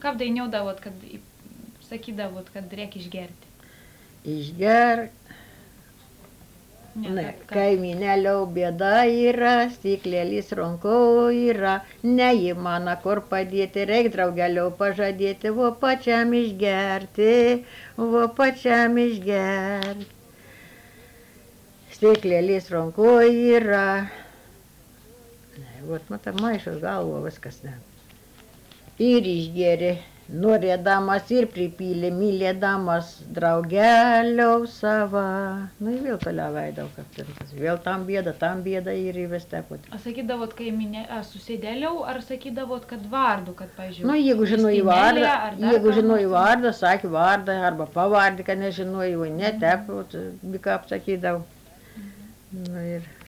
Kaip dainiaudavot, kad sakydavot, kad reikia išgerti? Išger. Ne, kaiminėliau bėda yra, stiklėlis rankau yra, neįmana kur padėti, reik draugeliau pažadėti, vo pačiam išgerti, vo pačiam išgerti. Stiklėlis rankau yra. Ne, vot matai, maišas galvo viskas ne. Ir išgėrė, norėdamas ir pripylė, mylėdamas draugeliau sava. Nu ir vėl toliau veidau, kad vėl tam bėda ir įvestepot. O sakydavot kaiminė, susėdėliau, ar sakydavot, kad vardu, kad, pavyzdžiui, Nu, jeigu žinojai vardą, sakė vardą, arba pavardį, kad nežinojai, netepot, bika apsakydavau. Nu ir